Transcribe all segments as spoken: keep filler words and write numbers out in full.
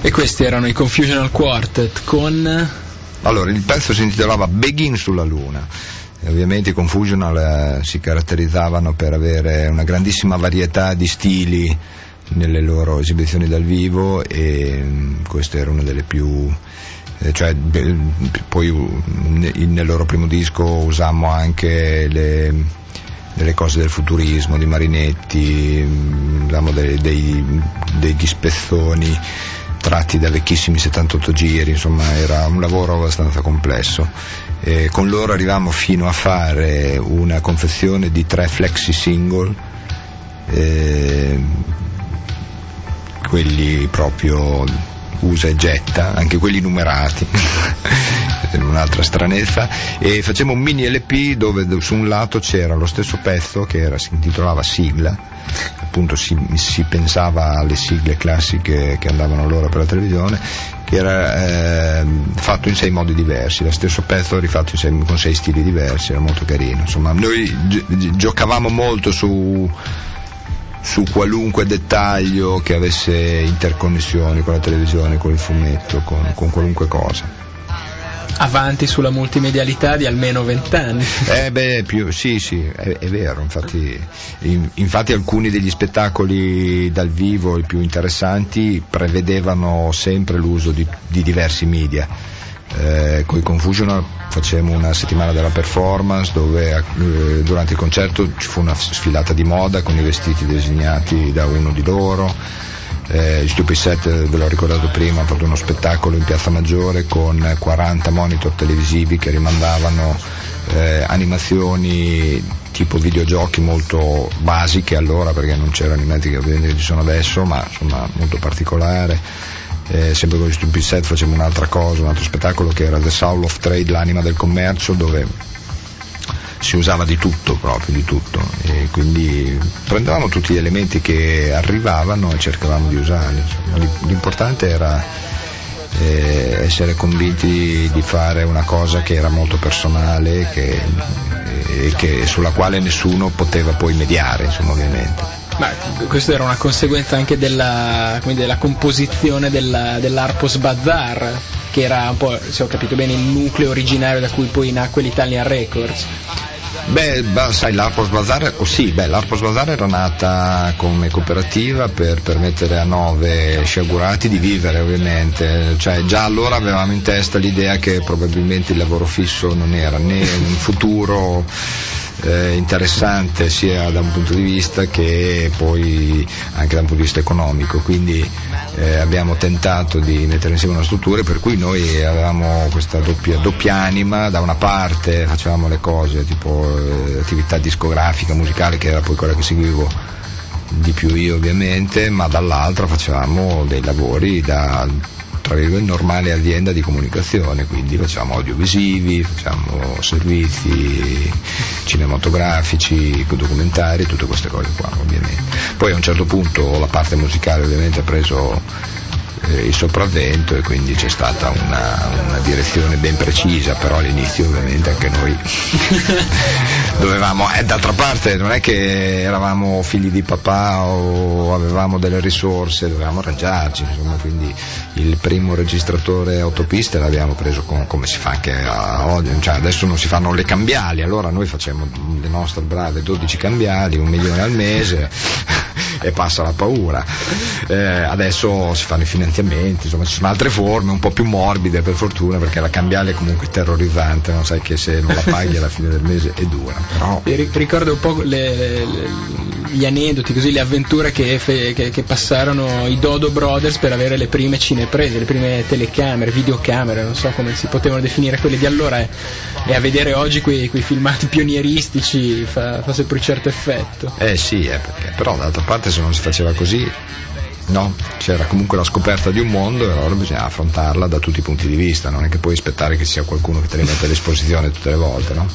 E questi erano i Confusional Quartet con... Allora, il pezzo si intitolava Begin sulla Luna. E ovviamente i Confusional eh, si caratterizzavano per avere una grandissima varietà di stili nelle loro esibizioni dal vivo, e mh, questa era una delle più... Eh, cioè, be, poi uh, nel loro primo disco usammo anche le... delle cose del futurismo, di Marinetti, mh, dei, dei, degli spezzoni tratti da vecchissimi settantotto giri, insomma era un lavoro abbastanza complesso. E con loro arrivavamo fino a fare una confezione di tre flexi single, eh, quelli proprio usa e getta, anche quelli numerati, un'altra stranezza, e facciamo un mini L P dove su un lato c'era lo stesso pezzo che era, si intitolava Sigla, appunto si, si pensava alle sigle classiche che andavano allora per la televisione, che era eh, fatto in sei modi diversi, lo stesso pezzo rifatto in sei, con sei stili diversi, era molto carino. Insomma, noi gi- giocavamo molto su su qualunque dettaglio che avesse interconnessioni con la televisione, con il fumetto, con, con qualunque cosa. Avanti sulla multimedialità di almeno vent'anni. Eh beh, più, sì, sì, è, è vero, infatti, in, infatti alcuni degli spettacoli dal vivo, i più interessanti, prevedevano sempre l'uso di, di diversi media. Eh, con i Confusional facemmo una settimana della performance dove eh, durante il concerto ci fu una sfilata di moda con i vestiti disegnati da uno di loro. Eh, il Stupid Set, ve l'ho ricordato prima, ha fatto uno spettacolo in Piazza Maggiore con quaranta monitor televisivi che rimandavano eh, animazioni tipo videogiochi molto basiche allora, perché non c'erano i mezzi che ovviamente ci sono adesso, ma insomma molto particolare. Eh, sempre con gli Stupid Set facciamo un'altra cosa, un altro spettacolo che era The Soul of Trade, l'anima del commercio, dove si usava di tutto, proprio di tutto, e quindi prendevamo tutti gli elementi che arrivavano e cercavamo di usarli. L'importante era eh, essere convinti di fare una cosa che era molto personale, che, e che, sulla quale nessuno poteva poi mediare, insomma, ovviamente. Ma questa era una conseguenza anche della, come dire, della composizione della, dell'Arpos Bazaar, che era un po', se ho capito bene, il nucleo originario da cui poi nacque l'Italian Records. Beh, bah, sai, l'Arpos Bazaar, oh sì, beh, l'Arpos Bazaar era nata come cooperativa per permettere a nove sciagurati di vivere, ovviamente. Cioè, già allora avevamo in testa l'idea che probabilmente il lavoro fisso non era né un futuro Eh, interessante sia da un punto di vista che poi anche da un punto di vista economico, quindi eh, abbiamo tentato di mettere insieme una struttura per cui noi avevamo questa doppia, doppia anima. Da una parte facevamo le cose tipo eh, attività discografica, musicale, che era poi quella che seguivo di più io ovviamente, ma dall'altra facevamo dei lavori da tra virgolette normale azienda di comunicazione, quindi facciamo audiovisivi, facciamo servizi cinematografici, documentari, tutte queste cose qua ovviamente. Poi a un certo punto la parte musicale ovviamente ha preso eh, il sopravvento e quindi c'è stata una, una direzione ben precisa, però all'inizio ovviamente anche noi dovevamo, e eh, d'altra parte non è che eravamo figli di papà o avevamo delle risorse, dovevamo arrangiarci, insomma, quindi il primo registratore autopista l'abbiamo preso con, come si fa anche a oggi, cioè adesso non si fanno le cambiali, allora noi facciamo le nostre brave dodici cambiali, un milione al mese e passa la paura. Eh, adesso si fanno i finanziamenti, insomma ci sono altre forme un po' più morbide per fortuna, perché la cambiale è comunque terrorizzante, non sai che se non la paghi alla fine del mese è dura. Però ricordo un po' le, le, gli aneddoti, così, le avventure che, fe, che, che passarono i Dodo Brothers per avere le prime cineprese, le prime telecamere, videocamere, non so come si potevano definire quelle di allora, e, e a vedere oggi quei, quei filmati pionieristici fa, fa sempre un certo effetto. Eh sì, eh, perché, però d'altra parte se non si faceva così, no, c'era comunque la scoperta di un mondo e allora bisogna affrontarla da tutti i punti di vista, non è che puoi aspettare che ci sia qualcuno che te li mette a disposizione tutte le volte, no?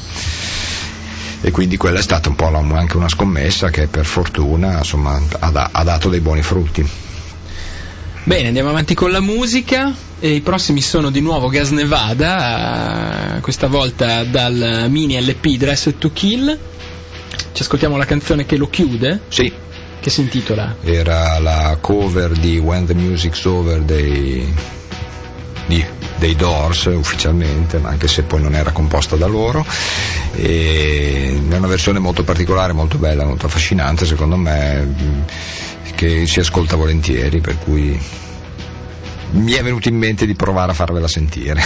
E quindi quella è stata un po' anche una scommessa che per fortuna insomma ha, ha dato dei buoni frutti. Bene, andiamo avanti con la musica e i prossimi sono di nuovo Gas Nevada, questa volta dal mini L P Dressed to Kill. Ci ascoltiamo la canzone che lo chiude? Sì. Che si intitola? Era la cover di When the Music's Over dei, di, dei Doors ufficialmente, ma anche se poi non era composta da loro, e è una versione molto particolare, molto bella, molto affascinante secondo me, che si ascolta volentieri, per cui mi è venuto in mente di provare a farvela sentire.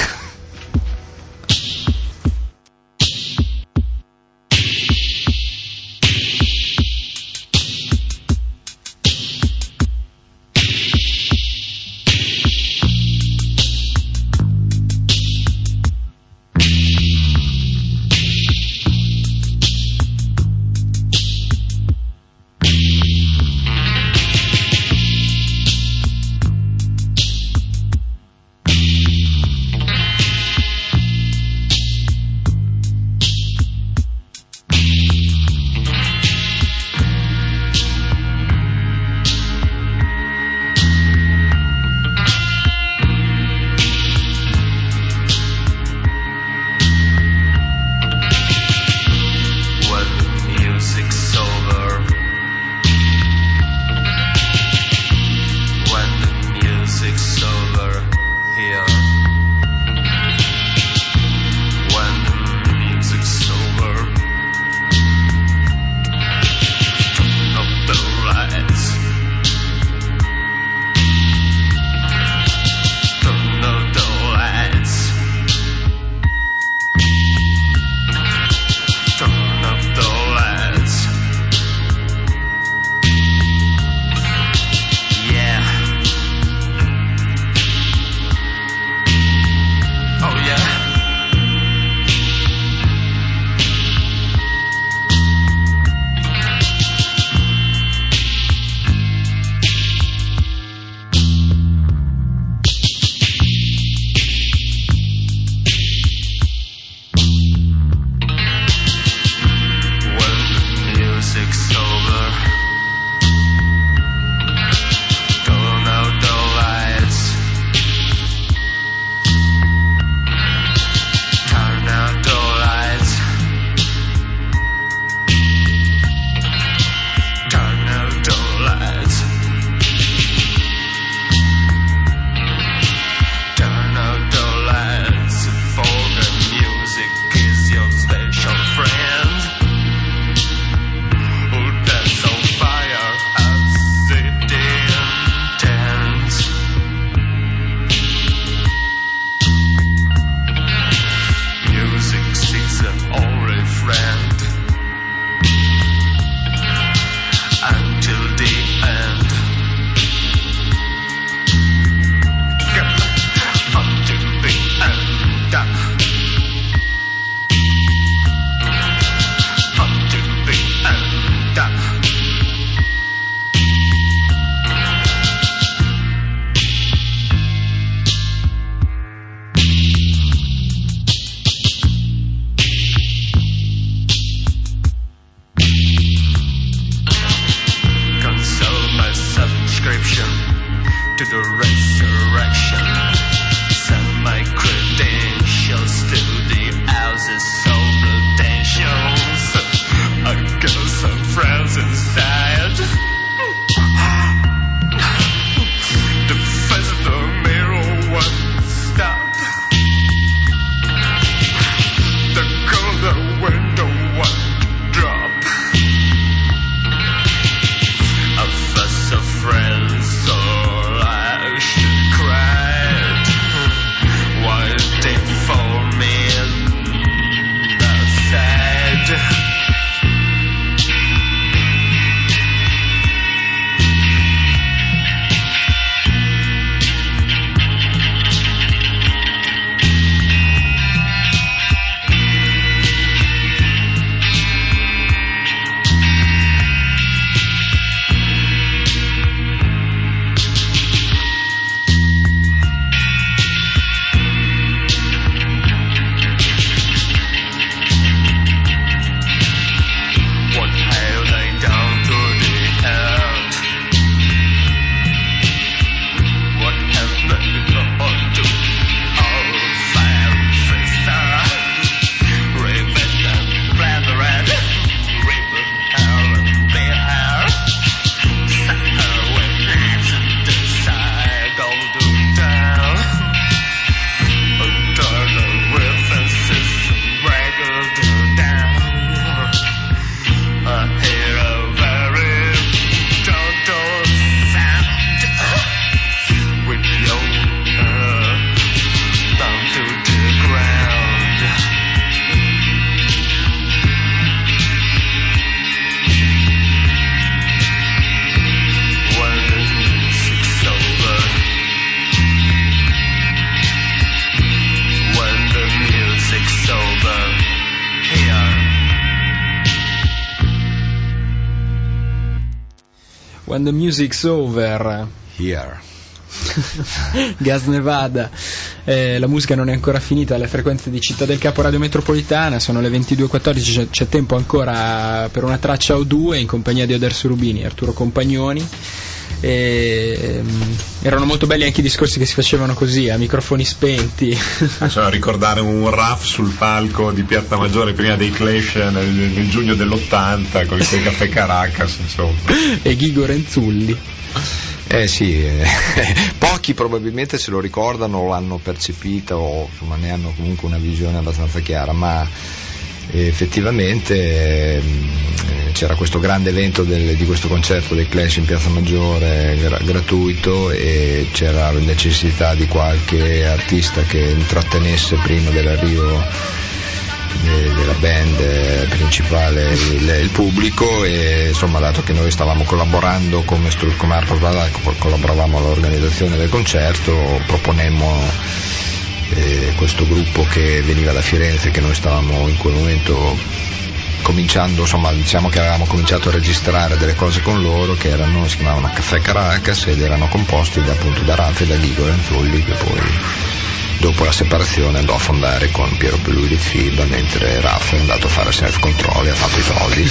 When the Music's Over. Here. Gas Nevada. Eh, la musica non è ancora finita alle frequenze di Città del Capo Radio Metropolitana, sono le ventidue e quattordici, c'è, c'è tempo ancora per una traccia o due in compagnia di Oderso Rubini e Arturo Compagnoni. E, um, erano molto belli anche i discorsi che si facevano così a microfoni spenti. Cioè, ricordare un raff sul palco di Piazza Maggiore prima dei Clash nel, nel giugno dell'ottanta con il Caffè Caracas, insomma. E Ghigo Renzulli. Eh sì, eh, pochi probabilmente se lo ricordano o l'hanno percepita o insomma ne hanno comunque una visione abbastanza chiara, ma eh, effettivamente eh, c'era questo grande evento del, di questo concerto dei Clash in Piazza Maggiore gra- gratuito, e c'era la necessità di qualche artista che intrattenesse prima dell'arrivo della band principale il, il pubblico, e insomma, dato che noi stavamo collaborando come, come Harper's Bazaar, collaboravamo all'organizzazione del concerto, proponemmo eh, questo gruppo che veniva da Firenze, che noi stavamo in quel momento cominciando, insomma diciamo che avevamo cominciato a registrare delle cose con loro, che erano, si chiamavano Caffè Caracas, ed erano composti da, appunto da Raffa e da Ghigo Renzulli, che poi dopo la separazione andò a fondare con Piero Pelui di Fiba, mentre Raffa è andato a fare self control e ha fatto i soldi.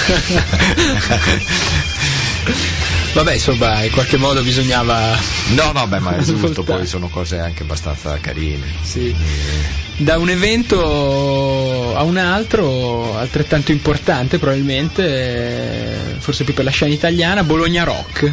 Vabbè, insomma, in qualche modo bisognava. No, no, beh, ma è giusto, poi sono cose anche abbastanza carine. Sì. E... da un evento a un altro, altrettanto importante probabilmente, forse più per la scena italiana, Bologna Rock.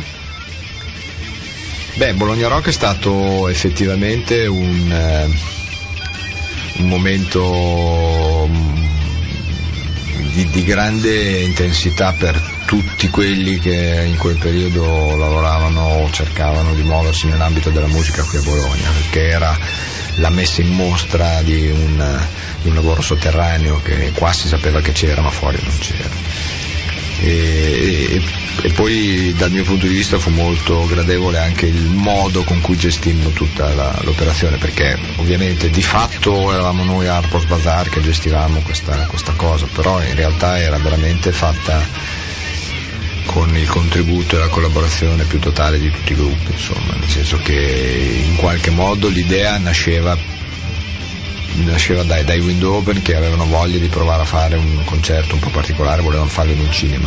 Beh, Bologna Rock è stato effettivamente un, eh, un momento di, di grande intensità per tutti quelli che in quel periodo lavoravano o cercavano di muoversi nell'ambito della musica qui a Bologna, perché era la messa in mostra di un, di un lavoro sotterraneo che qua si sapeva che c'era, ma fuori non c'era. E, e, e poi dal mio punto di vista fu molto gradevole anche il modo con cui gestimmo tutta la, l'operazione, perché ovviamente di fatto eravamo noi a Harper's Bazaar che gestivamo questa, questa cosa, però in realtà era veramente fatta con il contributo e la collaborazione più totale di tutti i gruppi, insomma, nel senso che in qualche modo l'idea nasceva nasceva dai, dai Window Open, che avevano voglia di provare a fare un concerto un po' particolare, volevano farlo in un cinema.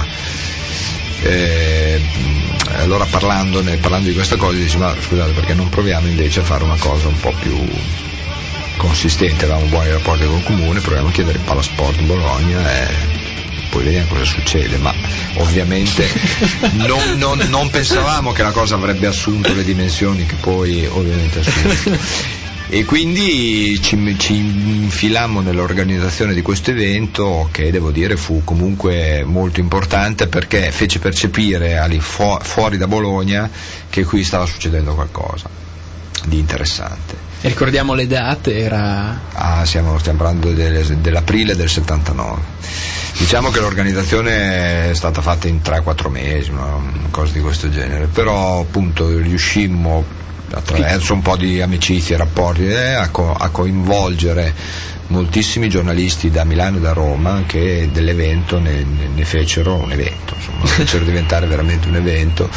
E allora parlandone, parlando di questa cosa, dici, ma scusate, perché non proviamo invece a fare una cosa un po' più consistente? Avevamo buoni rapporti col comune, proviamo a chiedere il Palasport in Bologna e poi vediamo cosa succede, ma ovviamente non, non, non pensavamo che la cosa avrebbe assunto le dimensioni che poi ovviamente assunto. E quindi ci, ci infilammo nell'organizzazione di questo evento, che devo dire fu comunque molto importante, perché fece percepire ali fu- fuori da Bologna che qui stava succedendo qualcosa di interessante. E ricordiamo le date, era... Ah, stiamo, stiamo parlando del, dell'aprile del settantanove. Diciamo che l'organizzazione è stata fatta in tre quattro mesi, una cosa di questo genere, però appunto riuscimmo attraverso un po' di amicizie e rapporti eh, a, co- a coinvolgere moltissimi giornalisti da Milano e da Roma, che dell'evento ne, ne fecero un evento, insomma, lo fecero diventare veramente un evento.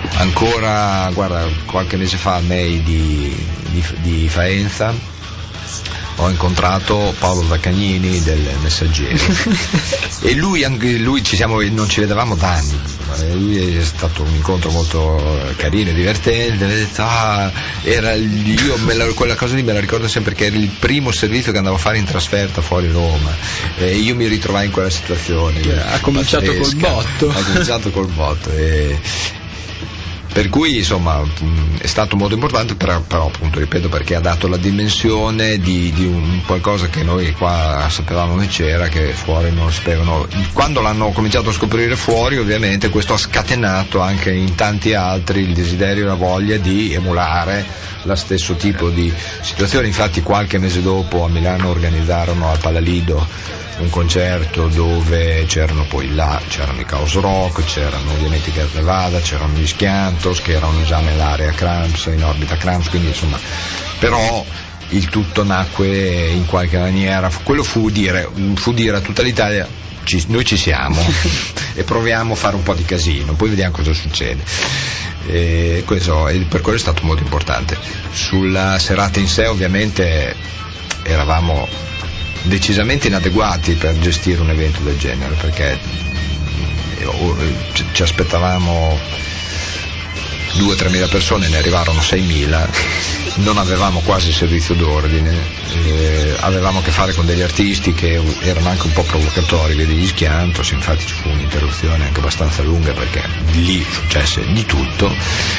Ancora, guarda, qualche mese fa a May di, di, di Faenza ho incontrato Paolo Zaccagnini del Messaggero e lui, anche lui ci siamo, non ci vedevamo da anni, lui è stato un incontro molto carino e divertente. Mi ha detto, ah, era, io me la, quella cosa lì me la ricordo sempre, perché era il primo servizio che andavo a fare in trasferta fuori Roma e io mi ritrovai in quella situazione. Ha cominciato col botto ha cominciato col botto e per cui insomma è stato molto importante, però, però appunto ripeto, perché ha dato la dimensione di, di un qualcosa che noi qua sapevamo che c'era, che fuori non sapevano. Quando l'hanno cominciato a scoprire fuori, ovviamente questo ha scatenato anche in tanti altri il desiderio e la voglia di emulare lo stesso tipo di situazione. Infatti qualche mese dopo a Milano organizzarono al Palalido un concerto dove c'erano poi là, c'erano i Chaos Rock, c'erano ovviamente i Gas Nevada, c'erano gli Schiantos che erano già nell'area Cramps, in orbita Cramps, quindi insomma, però il tutto nacque in qualche maniera, quello fu dire, fu dire a tutta l'Italia ci, noi ci siamo e proviamo a fare un po' di casino, poi vediamo cosa succede. E questo, e per quello è stato molto importante. Sulla serata in sé ovviamente eravamo decisamente inadeguati per gestire un evento del genere, perché ci aspettavamo due o tre mila persone, ne arrivarono seimila, non avevamo quasi servizio d'ordine, eh, avevamo a che fare con degli artisti che erano anche un po' provocatori, vedi gli Schiantos, infatti ci fu un'interruzione anche abbastanza lunga perché lì successe di tutto,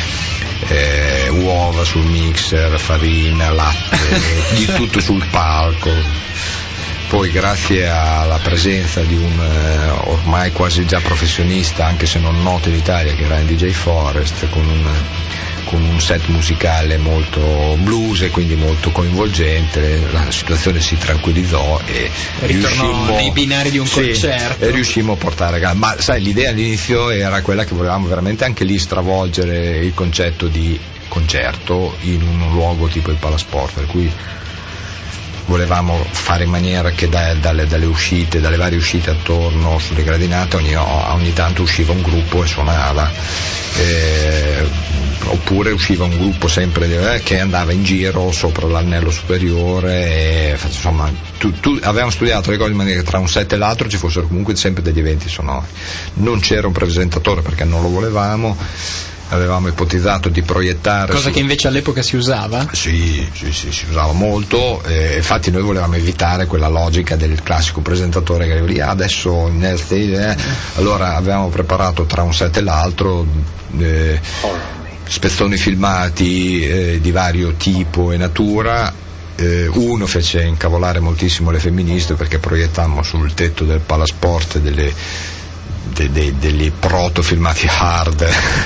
eh, uova sul mixer, farina, latte, di tutto sul palco. Poi grazie alla presenza di un eh, ormai quasi già professionista, anche se non noto in Italia, che era in D J Forest, con un, con un set musicale molto blues e quindi molto coinvolgente, la situazione si tranquillizzò e ritornò riuscimmo, nei binari di un sì, concerto. E riuscimmo a portare a... Ma sai, l'idea all'inizio era quella che volevamo veramente anche lì stravolgere il concetto di concerto in un luogo tipo il Palasport, per cui volevamo fare in maniera che da, dalle, dalle uscite, dalle varie uscite attorno sulle gradinate ogni, ogni tanto usciva un gruppo e suonava, eh, oppure usciva un gruppo sempre eh, che andava in giro sopra l'anello superiore, e, insomma tu, tu, avevamo studiato le cose in maniera che tra un set e l'altro ci fossero comunque sempre degli eventi sonori. Non c'era un presentatore perché non lo volevamo, avevamo ipotizzato di proiettare cosa su... che invece all'epoca si usava? Sì, sì, sì, si usava molto, eh, infatti noi volevamo evitare quella logica del classico presentatore che arriva lì, ah, adesso nel stage, eh. Allora avevamo preparato tra un set e l'altro eh, spezzoni filmati eh, di vario tipo e natura. Eh, uno fece incavolare moltissimo le femministe perché proiettammo sul tetto del Palasport delle De, de, degli proto filmati hard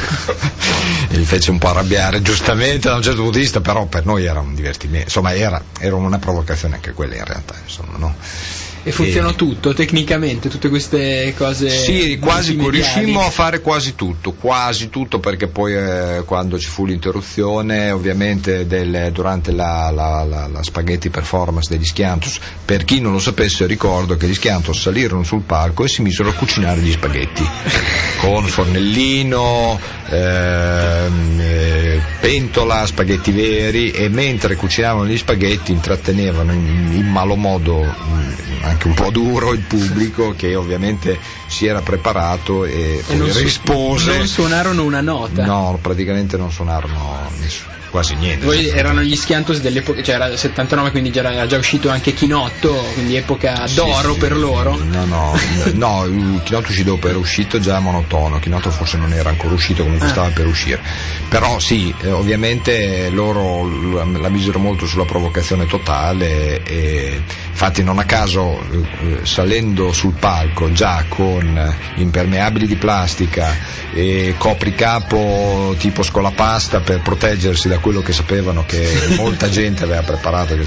e li fece un po' arrabbiare, giustamente da un certo punto di vista, però per noi era un divertimento, insomma era, era una provocazione anche quella in realtà, insomma, no? E funzionò e... tutto tecnicamente, tutte queste cose? Sì, quasi riuscimmo a fare quasi tutto, quasi tutto, perché poi eh, quando ci fu l'interruzione ovviamente del, durante la, la, la, la spaghetti performance degli Schiantos, per chi non lo sapesse ricordo che gli Schiantos salirono sul palco e si misero a cucinare gli spaghetti con fornellino, eh, eh, pentola, spaghetti veri, e mentre cucinavano gli spaghetti intrattenevano in, in malo modo mh, anche un po' duro il pubblico, che ovviamente si era preparato e, e non rispose. Su- non suonarono una nota? No, praticamente non suonarono nessuno, quasi niente. Poi erano gli Schiantos dell'epoca, cioè era settantanove, quindi era già uscito anche Chinotto, quindi epoca d'oro, sì, sì, per loro. No, no, no, Chinotto uscì dopo, era uscito già monotono, Chinotto forse non era ancora uscito, comunque ah. stava per uscire. Però sì, eh, ovviamente loro la misero molto sulla provocazione totale, e infatti non a caso eh, salendo sul palco già con impermeabili di plastica e copricapo tipo scolapasta per proteggersi da quello che sapevano che molta gente aveva preparato,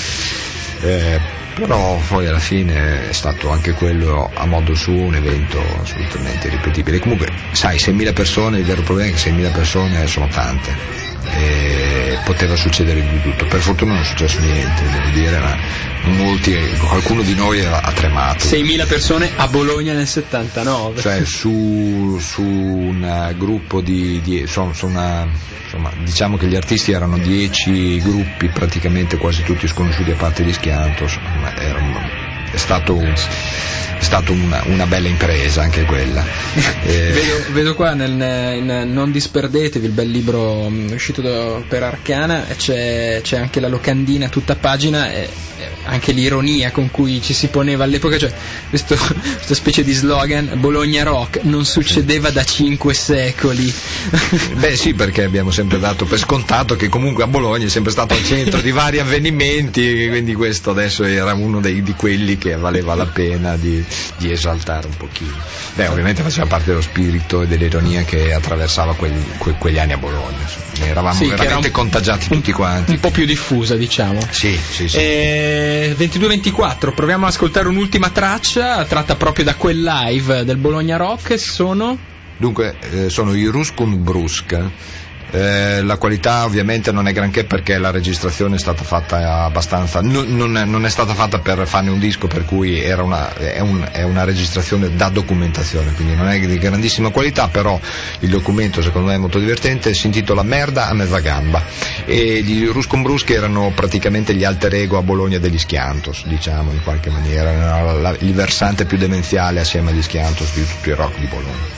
eh, però poi alla fine è stato anche quello a modo suo un evento assolutamente irripetibile. Comunque sai, seimila persone, il vero problema è che seimila persone sono tante e poteva succedere di tutto. Per fortuna non è successo niente, devo dire, ma molti, qualcuno di noi ha tremato. seimila persone a Bologna nel settantanove, cioè su, su un gruppo di, di su, su una, insomma, diciamo che gli artisti erano dieci gruppi, praticamente quasi tutti sconosciuti a parte gli Schiantos, ma era un, è stato un, è stata una, una bella impresa anche quella. eh. vedo, vedo qua nel, in Non disperdetevi, il bel libro um, uscito da, per Arcana, c'è, c'è anche la locandina tutta pagina, e, e anche l'ironia con cui ci si poneva all'epoca, cioè questo, questa specie di slogan Bologna Rock non succedeva da cinque secoli. Beh sì, perché abbiamo sempre dato per scontato che comunque a Bologna è sempre stato al centro di vari avvenimenti, quindi questo adesso era uno dei, di quelli che valeva la pena di, di esaltare un pochino. Beh, ovviamente faceva parte dello spirito e dell'ironia che attraversava quegli, que, quegli anni a Bologna, insomma. Eravamo sì, veramente un, contagiati tutti quanti. Un po' più diffusa, diciamo. Sì, sì, sì. E ventidue ventiquattro, proviamo ad ascoltare un'ultima traccia tratta proprio da quel live del Bologna Rock. Sono? Dunque, eh, sono i Ruskun Brusk, Eh, la qualità ovviamente non è granché perché la registrazione è stata fatta abbastanza, non, non, è, non è stata fatta per farne un disco, per cui era una, è, un, è una registrazione da documentazione, quindi non è di grandissima qualità, però il documento secondo me è molto divertente. Si intitola Merda a mezza gamba e gli Ruscombruschi erano praticamente gli alter ego a Bologna degli Schiantos, diciamo in qualche maniera, era la, il versante più demenziale assieme agli Schiantos di tutto il rock di Bologna.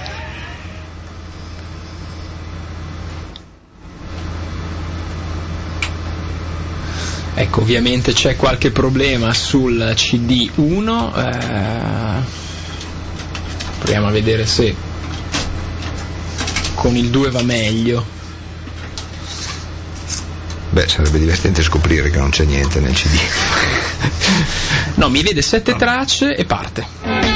Ecco, ovviamente c'è qualche problema sul C D uno, eh, proviamo a vedere se con il due va meglio. Beh, sarebbe divertente scoprire che non c'è niente nel C D. No, mi vede sette tracce e parte.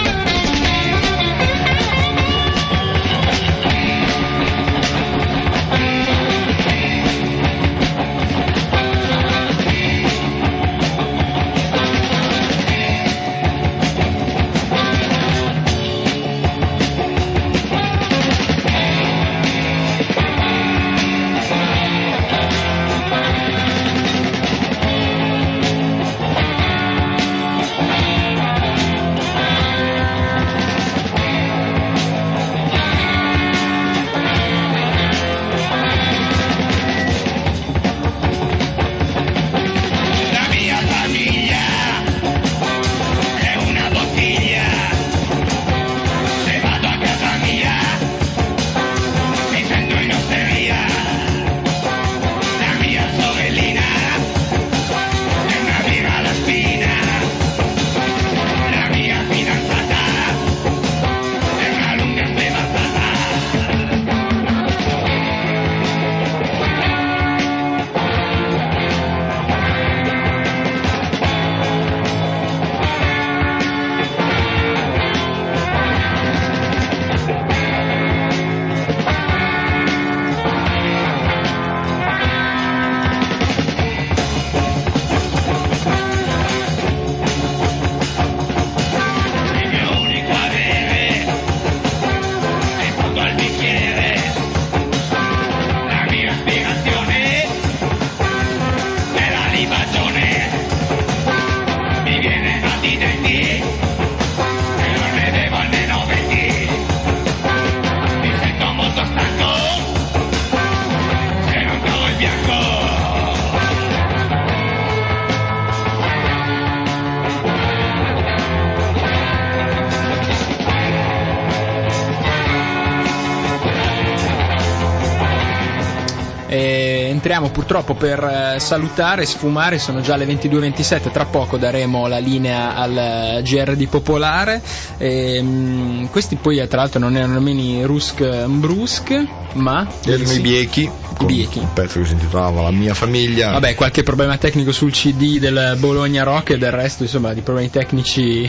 Entriamo purtroppo per salutare, sfumare, sono già le ventidue e ventisette, tra poco daremo la linea al G R di Popolare. E, mh, questi poi tra l'altro non erano nemmeno i Rusk Mbrusk, ma erano sì, i Biechi, con Biechi, un pezzo che si intitolava La mia famiglia. Vabbè, qualche problema tecnico sul C D del Bologna Rock e del resto insomma di problemi tecnici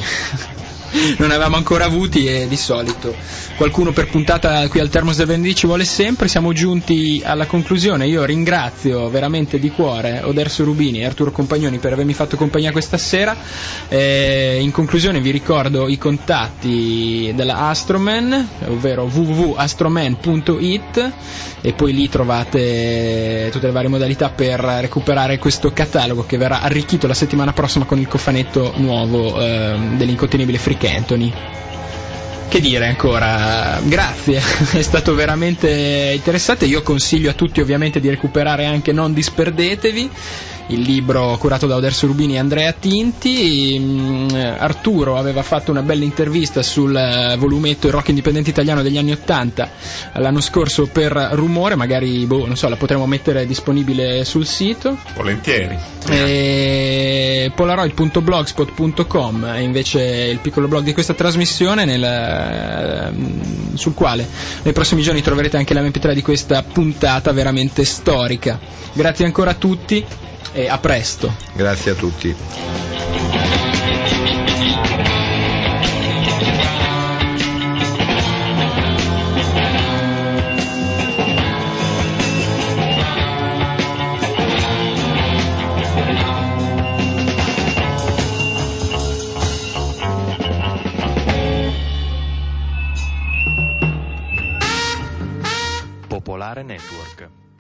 non avevamo ancora avuti, e di solito qualcuno per puntata qui al Termos del venerdì ci vuole sempre. Siamo giunti alla conclusione. Io ringrazio veramente di cuore Oderso Rubini e Arturo Compagnoni per avermi fatto compagnia questa sera. Eh, in conclusione vi ricordo i contatti della Astroman, ovvero w w w punto astroman punto i t, e poi lì trovate tutte le varie modalità per recuperare questo catalogo che verrà arricchito la settimana prossima con il cofanetto nuovo eh, dell'incontenibile Freak Anthony. Che dire ancora, grazie, è stato veramente interessante. Io consiglio a tutti ovviamente di recuperare anche Non disperdetevi, il libro curato da Oderso Rubini e Andrea Tinti. Arturo aveva fatto una bella intervista sul volumetto Il rock indipendente italiano degli anni ottanta l'anno scorso per Rumore, magari boh, non so, la potremo mettere disponibile sul sito. Volentieri. E polaroid punto blogspot punto com è invece il piccolo blog di questa trasmissione, nel, sul quale nei prossimi giorni troverete anche l'emme pi tre di questa puntata veramente storica. Grazie ancora a tutti e a presto. Grazie a tutti. Popolare Network.